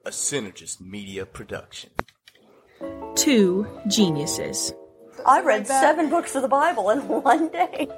a Synergist Media production. Two geniuses. I read 7 books of the Bible in one day.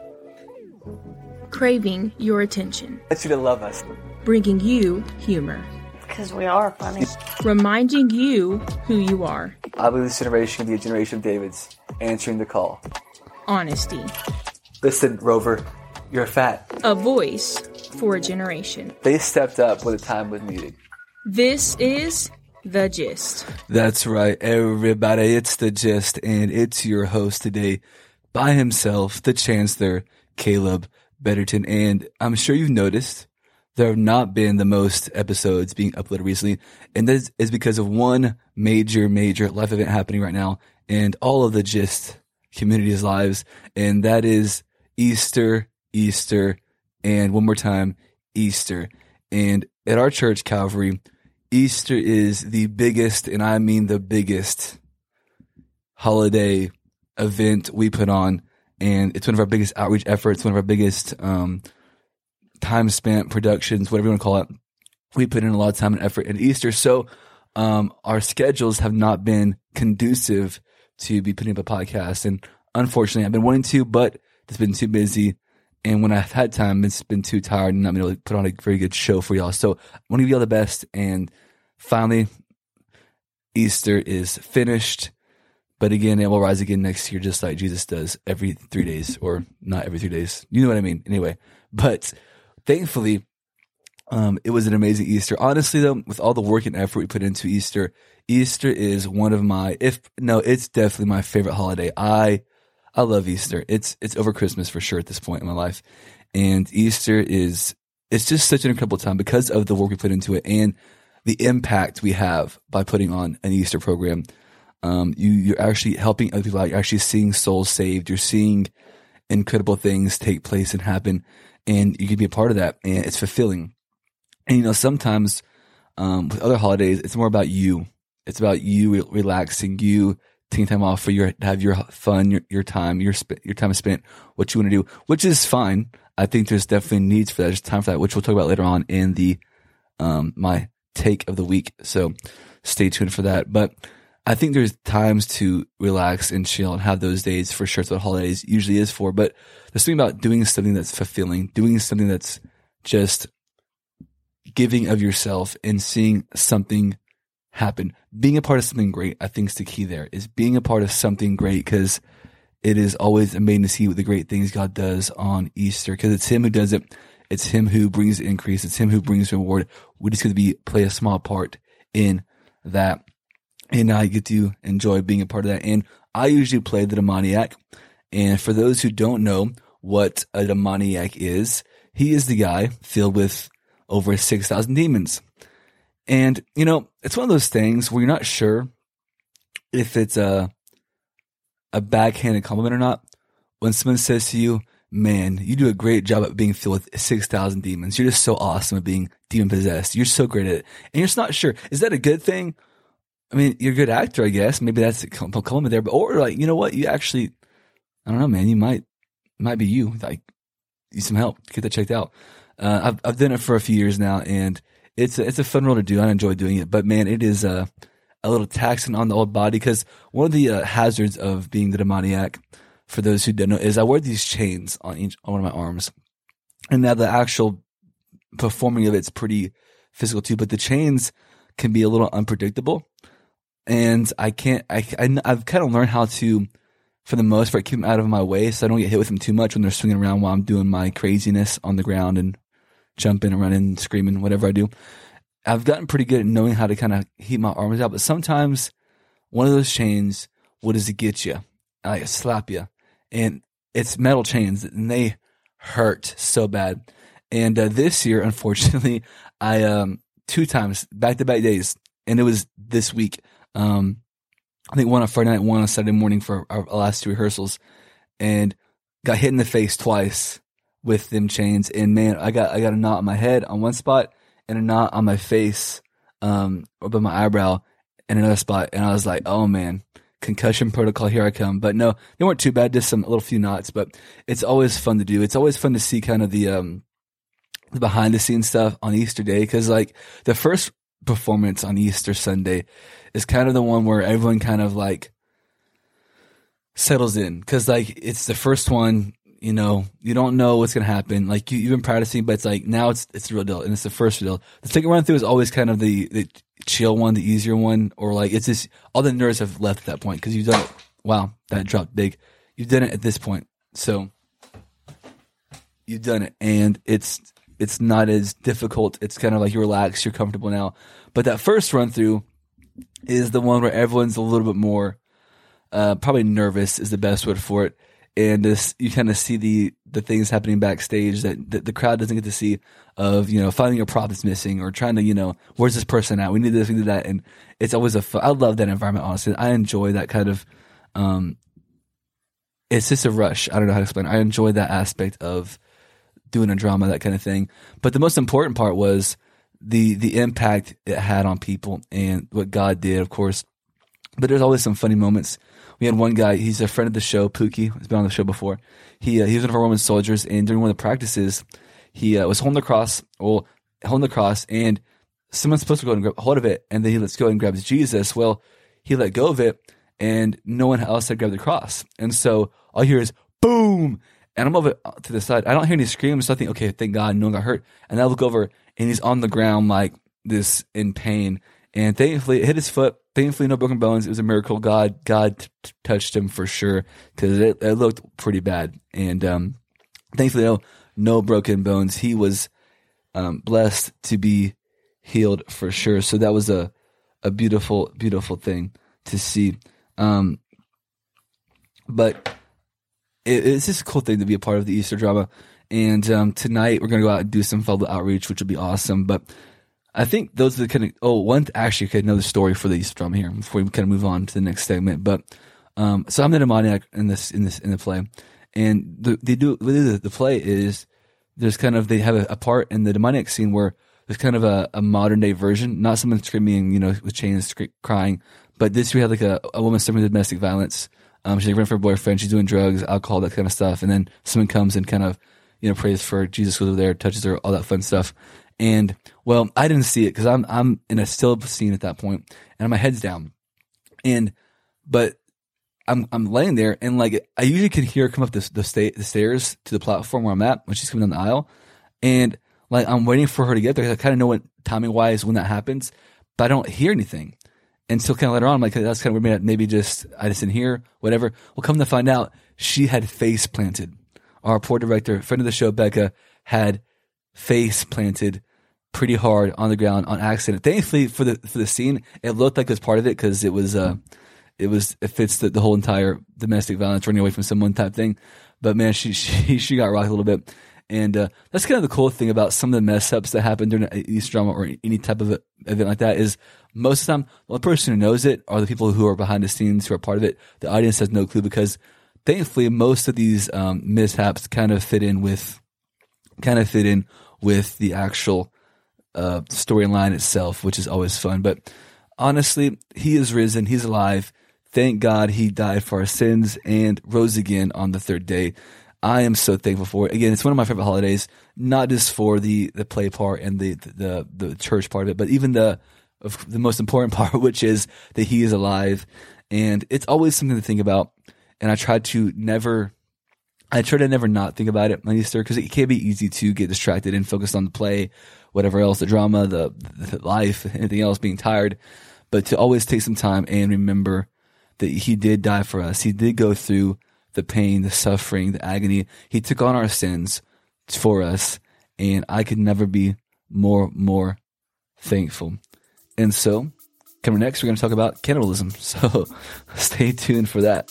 Craving your attention. I want you to love us. Bringing you humor. Because we are funny. Reminding you who you are. I believe this generation can be a generation of Davids, answering the call. Honesty. Listen, Rover, you're fat. A voice for a generation. They stepped up when the time was needed. This is The Gist. That's right, everybody. It's The Gist, and it's your host today by himself, the Chancellor, Caleb Betterton. And I'm sure you've noticed there have not been the most episodes being uploaded recently, and that is because of one major life event happening right now in all of the Gist community's lives, and that is Easter, and one more time, Easter. And at our church, Calvary, Easter is the biggest, and I mean the biggest, holiday event we put on, and it's one of our biggest outreach efforts, one of our biggest time spent productions, whatever you want to call it. We put in a lot of time and effort at Easter, so our schedules have not been conducive to be putting up a podcast, and unfortunately, I've been wanting to, but it's been too busy. And when I've had time, it's been too tired and not been able to put on a very good show for y'all. So I want to give y'all the best. And finally, Easter is finished. But again, it will rise again next year, just like Jesus does every 3 days, or not every 3 days. You know what I mean? Anyway, but thankfully, it was an amazing Easter. Honestly, though, with all the work and effort we put into Easter, Easter is one of my, it's definitely my favorite holiday. I love Easter. It's over Christmas for sure at this point in my life. And Easter it's just such an incredible time because of the work we put into it and the impact we have by putting on an Easter program. You're actually helping other people out. You're actually seeing souls saved. You're seeing incredible things take place and happen, and you can be a part of that, and it's fulfilling. And sometimes with other holidays, it's more about you. It's about you relaxing, you taking time off to have your fun, your time spent, what you want to do, which is fine. I think there's definitely needs for that. There's time for that, which we'll talk about later on in the my take of the week. So stay tuned for that. But I think there's times to relax and chill and have those days for sure. That's what holidays usually is for. But there's something about doing something that's fulfilling, doing something that's just giving of yourself and seeing something happen. Being a part of something great, I think, is the key there, is being a part of something great, because it is always amazing to see what the great things God does on Easter, because it's Him who does it. It's Him who brings the increase. It's Him who brings reward. We just get to play a small part in that. And I get to enjoy being a part of that. And I usually play the demoniac. And for those who don't know what a demoniac is, he is the guy filled with over 6,000 demons. And, it's one of those things where you're not sure if it's a backhanded compliment or not. When someone says to you, man, you do a great job at being filled with 6,000 demons. You're just so awesome at being demon possessed. You're so great at it. And you're just not sure. Is that a good thing? I mean, you're a good actor, I guess. Maybe that's a compliment there. But, or like, you know what? You actually, I don't know, man, you might be you. Like, need some help. Get that checked out. I've done it for a few years now, and it's a fun role to do. I enjoy doing it, but man, it is a little taxing on the old body, because one of the hazards of being the demoniac, for those who don't know, is I wear these chains on one of my arms, and now the actual performing of it's pretty physical too. But the chains can be a little unpredictable, and I've kind of learned how to, for the most part, keep them out of my way so I don't get hit with them too much when they're swinging around while I'm doing my craziness on the ground and jumping and running, screaming, whatever I do. I've gotten pretty good at knowing how to kind of heat my arms out, but sometimes one of those chains will just get you, like slap you, and it's metal chains and they hurt so bad. And this year, unfortunately, I 2 times back-to-back days, and it was this week. I think one on Friday night, one on Saturday morning for our last 2 rehearsals, and got hit in the face twice with them chains. And man, I got a knot on my head on one spot and a knot on my face, above my eyebrow in another spot. And I was like, oh man, concussion protocol, here I come. But no, they weren't too bad, just some little few knots, but it's always fun to do. It's always fun to see kind of the behind the scenes stuff on Easter Day. Cause like the first performance on Easter Sunday is kind of the one where everyone kind of like settles in, because like it's the first one. You know, you don't know what's going to happen. Like you've been practicing, but it's like now it's the real deal, and it's the first deal. The second run through is always kind of the chill one, the easier one, or like it's just all the nerves have left at that point because you've done it. Wow, that dropped big. You've done it at this point, so you've done it, and it's not as difficult. It's kind of like you're relaxed, you're comfortable now. But that first run through is the one where everyone's a little bit more probably nervous is the best word for it. And this, you kind of see the things happening backstage that the crowd doesn't get to see, of, you know, finding a prop that's missing or trying to, you know, where's this person at? We need this, we need that. And it's always I love that environment, honestly. I enjoy that kind of, it's just a rush. I don't know how to explain it. I enjoy that aspect of doing a drama, that kind of thing. But the most important part was the impact it had on people and what God did, of course. But there's always some funny moments. We had one guy, he's a friend of the show, Pookie, he's been on the show before. He was one of our Roman soldiers, and during one of the practices, he was holding the cross, and someone's supposed to go and grab hold of it, and then he lets go and grabs Jesus. Well, he let go of it, and no one else had grabbed the cross. And so all you hear is, boom! And I'm over to the side. I don't hear any screams, so I think, okay, thank God, no one got hurt. And I look over, and he's on the ground like this in pain. And thankfully, it hit his foot. Thankfully, no broken bones. It was a miracle. God touched him for sure, because it looked pretty bad. And thankfully, no broken bones. He was blessed to be healed for sure. So that was a beautiful, beautiful thing to see. But it's just a cool thing to be a part of the Easter drama. And tonight, we're going to go out and do some fellow outreach, which will be awesome. But I think those are the kind of, another story for the Easter drama here before we kind of move on to the next segment. But, so I'm the demoniac in the play, and the play is, there's kind of, they have a part in the demoniac scene where there's kind of a modern day version, not someone screaming, you know, with chains crying, but this, we had like a woman suffering with domestic violence. She's like running for her boyfriend, she's doing drugs, alcohol, that kind of stuff. And then someone comes and kind of, you know, prays for Jesus, goes over there, touches her, all that fun stuff. And well, I didn't see it because I'm in a still scene at that point, and my head's down, but I'm laying there, and like I usually can hear her come up the stairs to the platform where I'm at when she's coming down the aisle, and like I'm waiting for her to get there. I kind of know what timing wise when that happens, but I don't hear anything. And so kind of later on, I'm like, that's kind of weird. Maybe I just didn't hear, whatever. Well, come to find out, she had face planted. Our poor director, friend of the show, Becca, had face planted pretty hard on the ground on accident. Thankfully for the scene, it looked like it was part of it, because it fits the whole entire domestic violence, running away from someone type thing. But man, she got rocked a little bit. And that's kind of the cool thing about some of the mess ups that happen during an Easter drama or any type of event like that, is most of the time the only person who knows it are the people who are behind the scenes, who are part of it. The audience has no clue, because thankfully most of these mishaps kind of fit in with the actual storyline itself, which is always fun. But honestly, he is risen, he's alive. Thank God he died for our sins and rose again on the third day. I am so thankful for it. Again, it's one of my favorite holidays, not just for the play part and the church part of it, but even the most important part, which is that he is alive. And it's always something to think about. And I try to never not think about it on Easter, because it can be easy to get distracted and focus on the play, whatever else, the drama, the life, anything else, being tired. But to always take some time and remember that he did die for us. He did go through the pain, the suffering, the agony. He took on our sins for us, and I could never be more thankful. And so, coming next, we're going to talk about cannibalism. So stay tuned for that.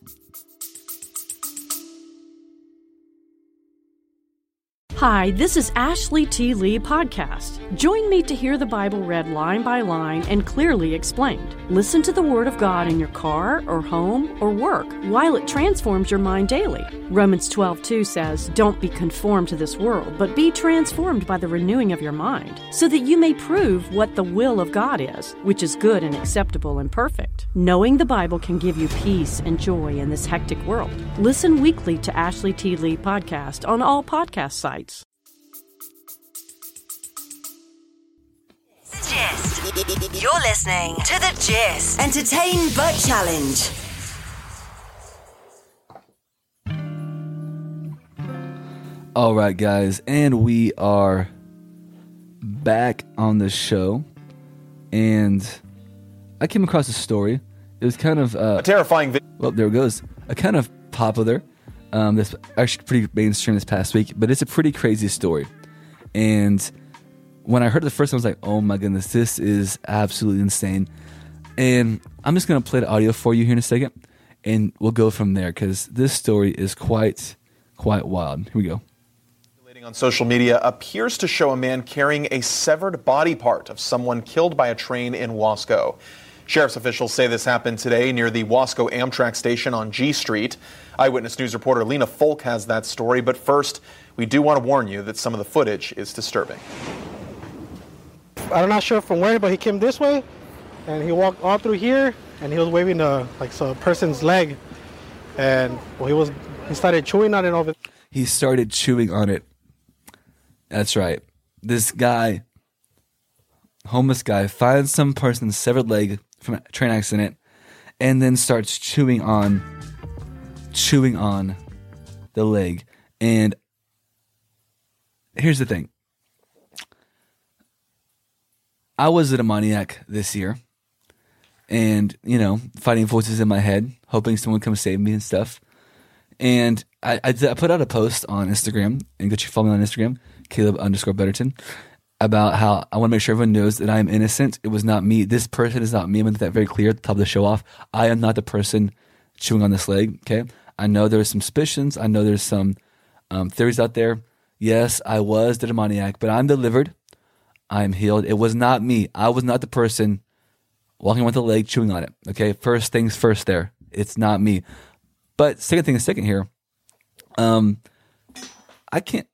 Hi, this is Ashley T. Lee Podcast. Join me to hear the Bible read line by line and clearly explained. Listen to the Word of God in your car or home or work while it transforms your mind daily. Romans 12:2 says, "Don't be conformed to this world, but be transformed by the renewing of your mind, so that you may prove what the will of God is, which is good and acceptable and perfect." Knowing the Bible can give you peace and joy in this hectic world. Listen weekly to Ashley T. Lee Podcast on all podcast sites. Gist. You're listening to The Gist. Entertain but challenge. All right, guys, and we are back on the show, and I came across a story. It was kind of a terrifying video. Well, there it goes. A kind of popular. This actually pretty mainstream this past week, but it's a pretty crazy story. And when I heard it the first time, I was like, "Oh my goodness, this is absolutely insane." And I'm just gonna play the audio for you here in a second, and we'll go from there because this story is quite wild. Here we go. On social media appears to show a man carrying a severed body part of someone killed by a train in Wasco. Sheriff's officials say this happened today near the Wasco Amtrak station on G Street. Eyewitness News reporter Lena Folk has that story, but first, we do want to warn you that some of the footage is disturbing. I'm not sure from where, but he came this way, and he walked all through here, and he was waving a person's leg, and he started chewing on it over. He started chewing on it. That's right. This guy, homeless guy, finds some person's severed leg from a train accident and then starts chewing on the leg. And here's the thing. I was a demoniac this year and, fighting voices in my head, hoping someone would come save me and stuff. And I put out a post on Instagram, and go follow me on Instagram, Caleb_Betterton, about how I want to make sure everyone knows that I am innocent. It was not me. This person is not me. I'm going to make that very clear at the top of the show off. I am not the person chewing on this leg, okay? I know there's some suspicions. I know there's some theories out there. Yes, I was the demoniac, but I'm delivered. I'm healed. It was not me. I was not the person walking with the leg chewing on it, okay? First things first there. It's not me. But second thing is second here. I can't.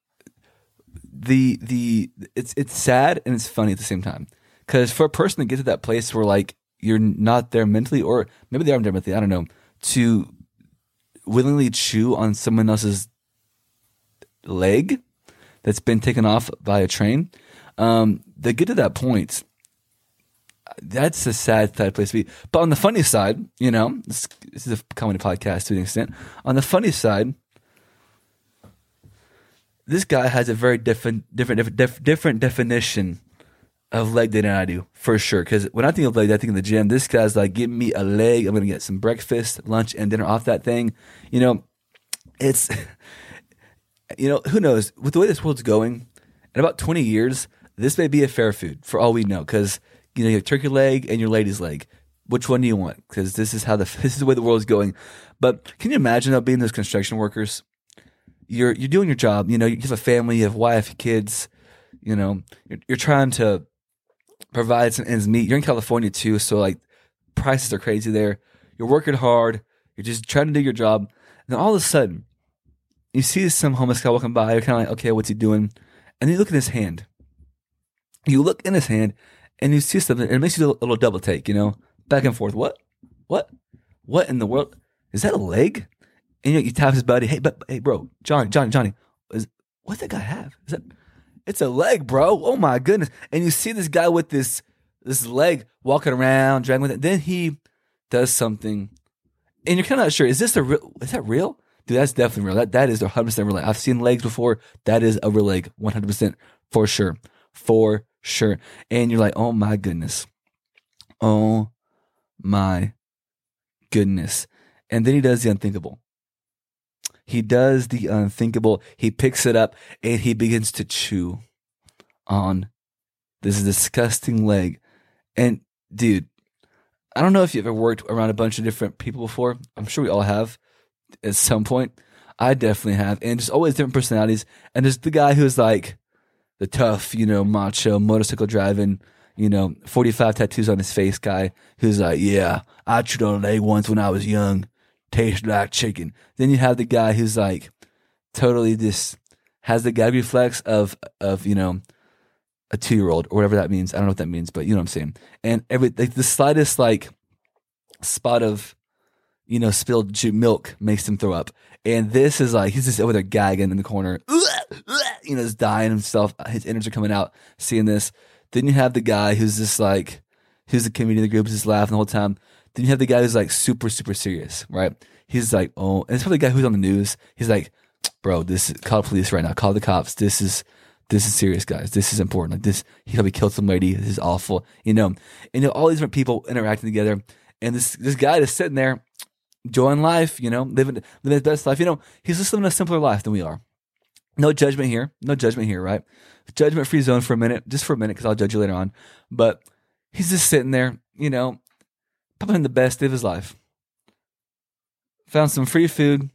It's sad and it's funny at the same time, because for a person to get to that place where like you're not there mentally, or maybe they are there mentally, I don't know, to willingly chew on someone else's leg that's been taken off by a train, they get to that point. That's a sad place to be. But on the funny side, this is a comedy podcast to an extent. On the funny side, this guy has a very different definition of leg day than I do, for sure. Because when I think of leg day, I think of the gym. This guy's like, give me a leg. I'm going to get some breakfast, lunch, and dinner off that thing. It's, who knows? With the way this world's going, in about 20 years, this may be a fair food for all we know. Because, you have turkey leg and your lady's leg. Which one do you want? Because this is the way the world's going. But can you imagine though, being those construction workers? You're doing your job, you have a family, you have a wife, kids, you're trying to provide some ends meet. You're in California too, so like prices are crazy there. You're working hard, you're just trying to do your job. And then all of a sudden, you see some homeless guy walking by, you're kind of like, okay, what's he doing? And then you look in his hand. You look in his hand and you see something, and it makes you do a little double take, back and forth. What in the world? Is that a leg? And you tap his buddy, hey bro, Johnny, what's that guy have? It's a leg, bro. Oh my goodness. And you see this guy with this leg walking around, dragging with it. Then he does something, and you're kind of not sure, is that real? Dude, that's definitely real. That is 100% real. I've seen legs before. That is a real leg, 100% for sure. And you're like, oh my goodness. And then he does the unthinkable. He does the unthinkable. He picks it up and he begins to chew on this disgusting leg. And dude, I don't know if you've ever worked around a bunch of different people before. I'm sure we all have at some point. I definitely have. And just always different personalities. And there's the guy who's like the tough, macho, motorcycle driving, 45 tattoos on his face guy who's like, yeah, I chewed on a leg once when I was young. Tastes like chicken. Then you have the guy who's like totally has the gag reflex of a 2-year-old or whatever that means. I don't know what that means, but you know what I'm saying. And the slightest spot of spilled milk makes him throw up. And this is like he's just over there gagging in the corner, just dying himself. His innards are coming out. Seeing this, Then you have the guy who's just like, who's the comedian in the group, who's just laughing the whole time. Then you have the guy who's like super, super serious, right? He's like, oh, and it's probably the guy who's on the news. He's like, bro, call the police right now. Call the cops. This is serious, guys. This is important. Like this, he probably killed some lady. This is awful, And all these different people interacting together. And this guy is sitting there, enjoying life, living his best life. He's just living a simpler life than we are. No judgment here. No judgment here, right? Judgment-free zone for a minute, just for a minute, because I'll judge you later on. But he's just sitting there, probably in the best day of his life. Found some free food,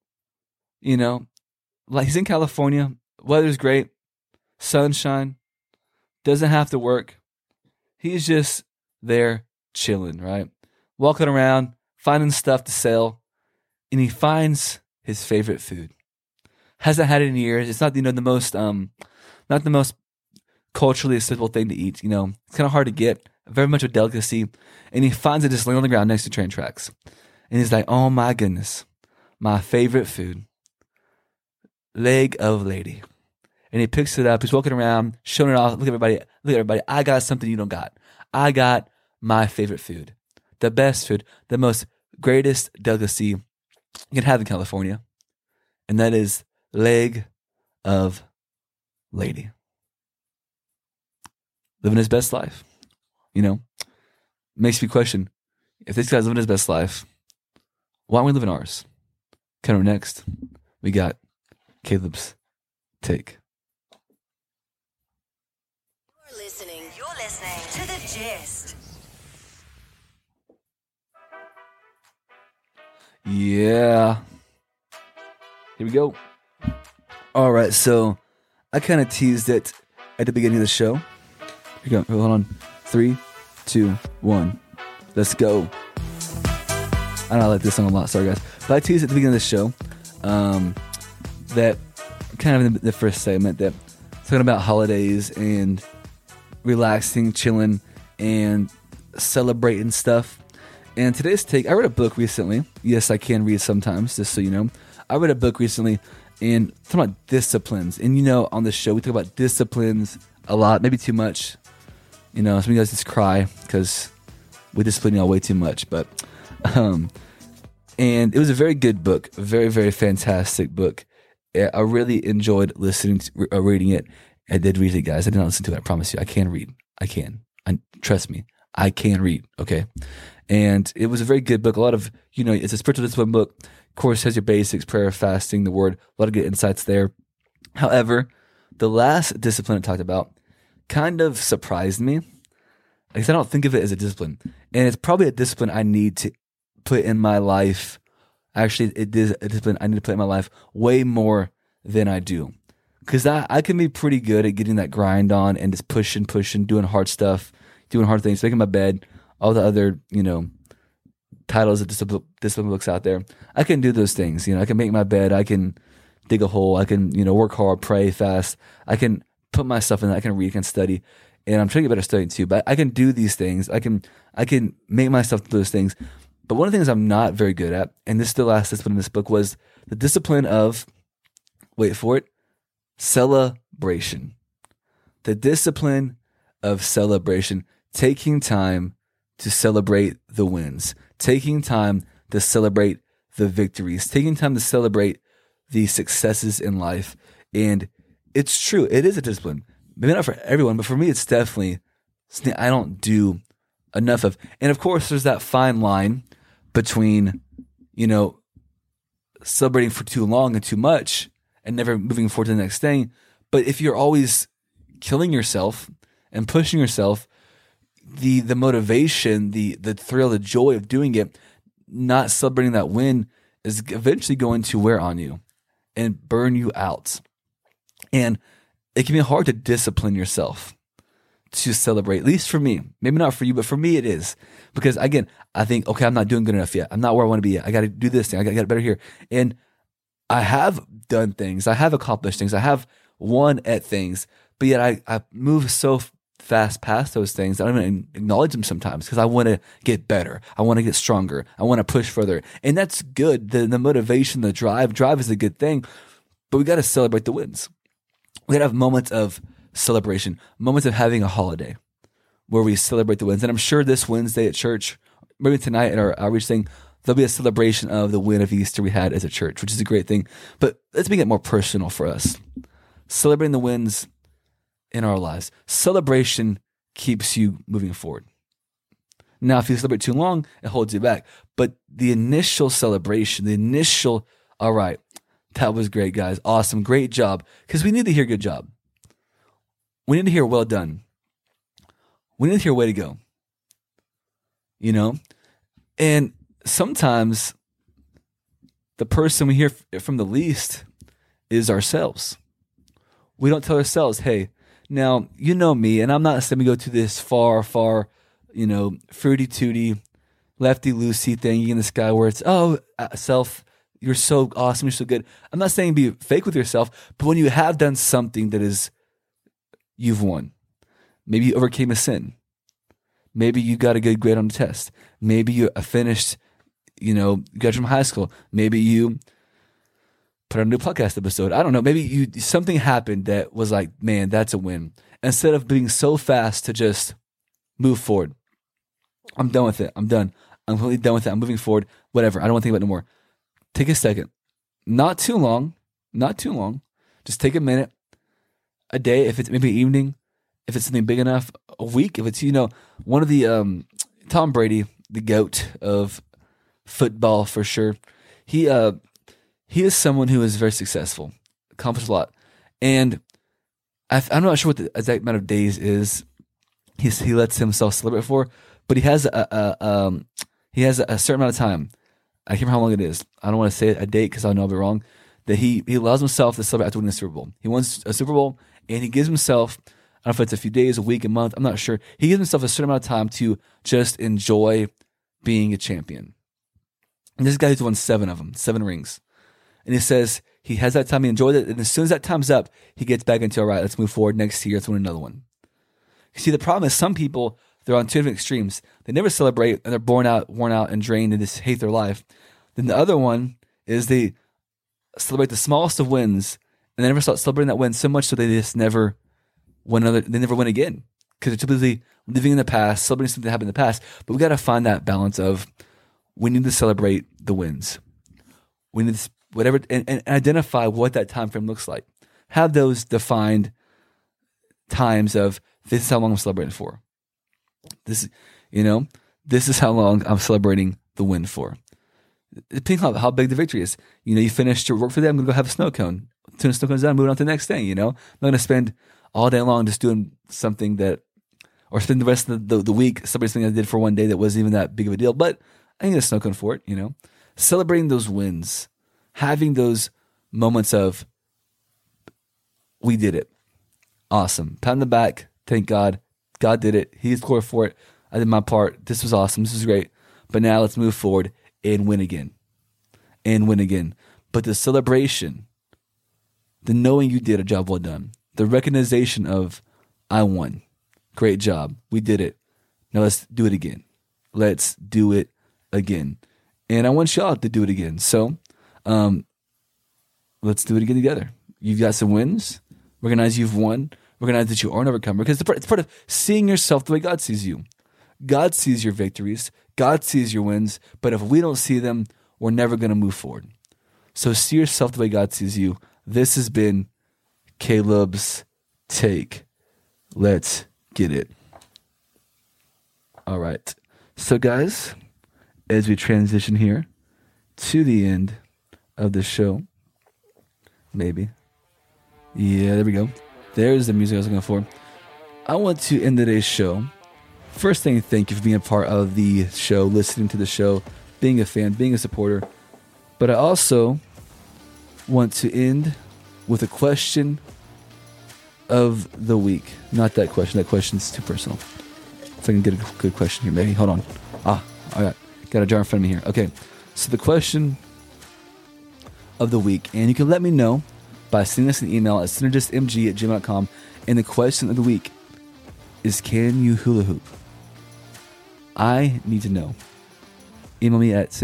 like he's in California. Weather's great. Sunshine. Doesn't have to work. He's just there chilling, right? Walking around, finding stuff to sell. And he finds his favorite food. Hasn't had it in years. It's not, not the most culturally acceptable thing to eat. It's kind of hard to get. Very much a delicacy. And he finds it just laying on the ground next to train tracks. And he's like, oh my goodness, my favorite food, leg of lady. And he picks it up. He's walking around, showing it off. Look at everybody. I got something you don't got. I got my favorite food, the best food, the most greatest delicacy you can have in California. And that is leg of lady. Living his best life. Makes me question, if this guy's living his best life, why aren't we living ours? Coming up next, we got Caleb's take. You're listening to The Gist. Yeah. Here we go. All right, so I kind of teased it at the beginning of the show. Here we go. Hold on. 3, 2, 1. Let's go. I know I like this song a lot. Sorry, guys. But I teased at the beginning of the show that kind of in the first segment that talking about holidays and relaxing, chilling, and celebrating stuff. And today's take, I read a book recently. Yes, I can read sometimes, just so you know. I read a book recently and talking about disciplines. And on the show, we talk about disciplines a lot, maybe too much. Some of you guys just cry because we discipline y'all way too much. But, and it was a very good book, a very, very fantastic book. I really enjoyed reading it. I did read it, guys. I did not listen to it. I promise you. I can read. I can. Trust me. I can read. Okay. And it was a very good book. A lot of, it's a spiritual discipline book. Of course, has your basics, prayer, fasting, the word, a lot of good insights there. However, the last discipline it talked about kind of surprised me. Because I don't think of it as a discipline. And it's probably a discipline I need to put in my life. Actually, it is a discipline I need to put in my life way more than I do. Because I can be pretty good at getting that grind on and just pushing, doing hard stuff, doing hard things, making my bed, all the other, titles of discipline books out there. I can do those things. I can make my bed. I can dig a hole. I can, work hard, pray, fast. I can put myself in that. I can read, I can study. And I'm trying to get better at studying too. But I can do these things. I can make myself do those things. But one of the things I'm not very good at, and this is the last discipline in this book, was the discipline of, wait for it, celebration. The discipline of celebration. Taking time to celebrate the wins. Taking time to celebrate the victories. Taking time to celebrate the successes in life. And it's true. It is a discipline. Maybe not for everyone, but for me, it's definitely something I don't do enough of. And of course, there's that fine line between, celebrating for too long and too much and never moving forward to the next thing. But if you're always killing yourself and pushing yourself, the motivation, the thrill, the joy of doing it, not celebrating that win is eventually going to wear on you and burn you out. And it can be hard to discipline yourself to celebrate, at least for me. Maybe not for you, but for me it is. Because again, I think, okay, I'm not doing good enough yet. I'm not where I want to be yet. I got to do this thing. I got to get better here. And I have done things. I have accomplished things. I have won at things. But yet I move so fast past those things. I don't even acknowledge them sometimes because I want to get better. I want to get stronger. I want to push further. And that's good. The motivation, the drive is a good thing. But we got to celebrate the wins. We got to have moments of celebration, moments of having a holiday where we celebrate the wins. And I'm sure this Wednesday at church, maybe tonight at our outreach thing, there'll be a celebration of the win of Easter we had as a church, which is a great thing. But let's make it more personal for us. Celebrating the wins in our lives. Celebration keeps you moving forward. Now, if you celebrate too long, it holds you back. But the initial celebration, all right, that was great, guys. Awesome. Great job. Because we need to hear good job. We need to hear well done. We need to hear way to go. You know? And sometimes the person we hear from the least is ourselves. We don't tell ourselves, hey, now, you know me, and I'm not saying we go to this far, fruity-tooty, lefty-loosey thing in the sky where it's, self, you're so awesome, you're so good. I'm not saying be fake with yourself, but when you have done something that is, you've won. Maybe you overcame a sin. Maybe you got a good grade on the test. Maybe you finished, you graduated from high school. Maybe you put out a new podcast episode. I don't know. Maybe something happened that was like, man, that's a win. Instead of being so fast to just move forward. I'm done with it. I'm done. I'm completely done with it. I'm moving forward. Whatever. I don't want to think about it no more. Take a second. Not too long. Just take a minute, a day, if it's maybe evening, if it's something big enough, a week, if it's, one of the, Tom Brady, the GOAT of football for sure. He is someone who is very successful, accomplished a lot. And I'm not sure what the exact amount of days is he lets himself celebrate for, but he has a certain amount of time. I can't remember how long it is. I don't want to say a date because I know I'll be wrong. That he allows himself to celebrate after winning the Super Bowl. He wins a Super Bowl, and he gives himself, I don't know if it's a few days, a week, a month, I'm not sure. He gives himself a certain amount of time to just enjoy being a champion. And this guy who's won 7 of them, 7 rings. And he says he has that time, he enjoyed it, and as soon as that time's up, he gets back into, all right, let's move forward next year, let's win another one. See, the problem is some people, they're on 2 different extremes. They never celebrate, and they're worn out, and drained, and just hate their life. Then the other one is they celebrate the smallest of wins, and they never start celebrating that win so much so they just never win again. Because they're typically living in the past, celebrating something that happened in the past. But we got to find that balance of we need to celebrate the wins. We need to whatever and identify what that time frame looks like. Have those defined times of this is how long I'm celebrating for. This is how long I'm celebrating the win for. Depending on how big the victory is. You finished your work for the day, I'm going to go have a snow cone. Turn the snow cones down, moving on to the next thing, I'm not going to spend all day long just doing something or spend the rest of the week celebrating something I did for one day that wasn't even that big of a deal, but I can get a snow cone for it, Celebrating those wins. Having those moments of, we did it. Awesome. Pat on the back. Thank God. God did it. He's glory for it. I did my part. This was awesome. This was great. But now let's move forward and win again. But the celebration, the knowing you did a job well done, the recognition of, I won. Great job. We did it. Now let's do it again. Let's do it again. And I want y'all to do it again. So, let's do it again together. You've got some wins. Recognize you've won. Recognize that you are an overcomer. Because it's part of seeing yourself the way God sees you. God sees your victories. God sees your wins. But if we don't see them, we're never going to move forward. So see yourself the way God sees you. This has been Caleb's Take. Let's get it. All right. So guys, as we transition here to the end of the show, maybe. Yeah, there we go. There's the music I was looking for. I want to end today's show. First thing, thank you for being a part of the show, listening to the show, being a fan, being a supporter. But I also want to end with a question of the week. Not that question. That question's too personal. If I can get a good question here, maybe. Hold on. All right. Got a jar in front of me here. Okay. So the question of the week, and you can let me know by sending us an email at synergistmg@gmail.com. And the question of the week is, can you hula hoop? I need to know. Email me at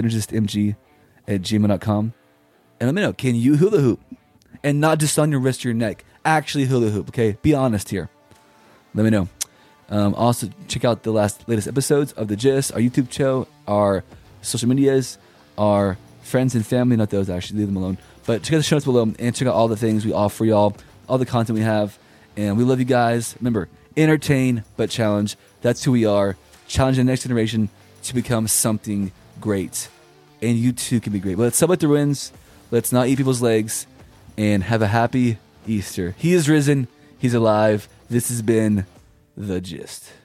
synergistmg@gmail.com and let me know, can you hula hoop? And not just on your wrist or your neck, actually hula hoop? Okay, be honest here. Let me know. Also, check out the latest episodes of The Gist, our YouTube show, our social medias, our friends and family. Not those, actually, leave them alone. But check out the show notes below and check out all the things we offer y'all, all the content we have. And we love you guys. Remember, entertain but challenge. That's who we are. Challenge the next generation to become something great. And you too can be great. But let's celebrate the wins. Let's not eat people's legs. And have a happy Easter. He is risen. He's alive. This has been The Gist.